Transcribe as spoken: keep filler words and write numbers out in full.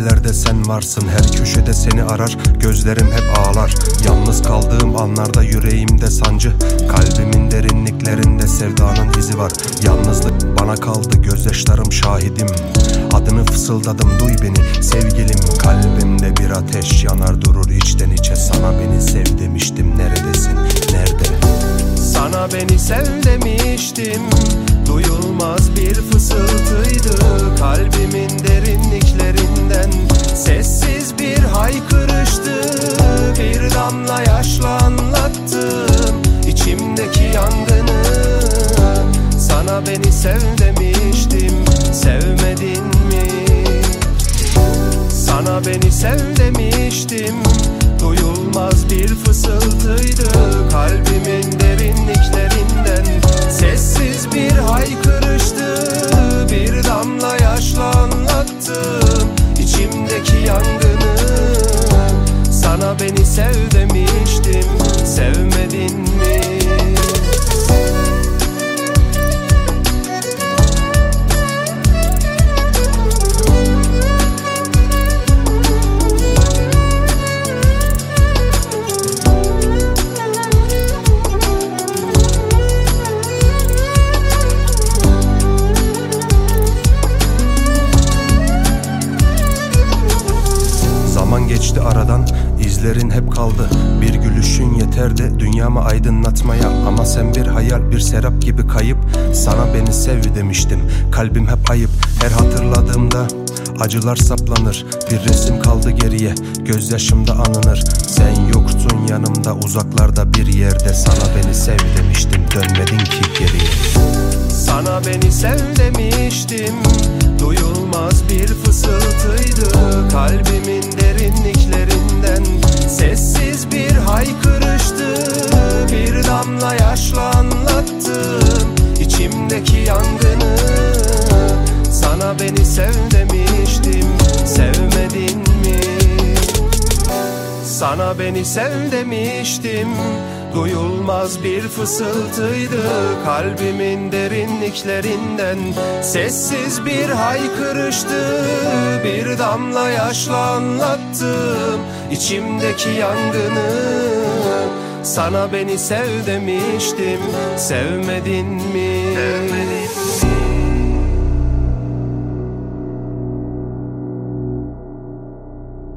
Nerelerde sen varsın, her köşede seni arar. Gözlerim hep ağlar. Yalnız kaldığım anlarda yüreğimde sancı. Kalbimin derinliklerinde sevdanın izi var. Yalnızlık bana kaldı, gözyaşlarım şahidim. Adını fısıldadım, duy beni sevgilim. Kalbimde bir ateş yanar durur içten içe. Sana beni sev demiştim, neredesin, nerede? Sana beni sev demiştim, duyulmaz bir fısıltıydı. Kalbimin derinliklerinden sessiz bir haykırıştı. Bir damla yaşla anlattım içimdeki yangını. Sana beni sev demiştim, sevmedin mi? Sana beni sev demiştim, duyulmaz bir fısıltıydı. Kalbimin derinliklerinden sessiz bir haykırıştı. Bir damla yaşla anlattım içimdeki yangını. Sana beni sev demiştim, sevmedin mi? Zaman geçti aradan, izlerin hep kaldı. Bir gülüşün yeterdi dünyamı aydınlatmaya. Ama sen bir hayal, bir serap gibi kayıp. Sana beni sev demiştim, kalbim hep ayıp. Her hatırladığımda acılar saplanır. Bir resim kaldı geriye, gözyaşımda anınır. Sen yoktun yanımda, uzaklarda bir yerde. Sana beni sev demiştim, dönmedin ki geriye. Sana beni sev demiştim, duyulmaz bir fısıltıydı. Kalbimin derinliklerinden sessiz bir haykırıştı. Bir damla yaşla anlattım içimdeki yangını. Sana beni sev demiştim, sevmedin mi? Sana beni sev demiştim, duyulmaz bir fısıltıydı. Kalbimin derinliklerinden sessiz bir haykırıştı. Bir damla yaşla anlattım içimdeki yangını. Sana beni sev demiştim, sevmedin mi? Sevmedin.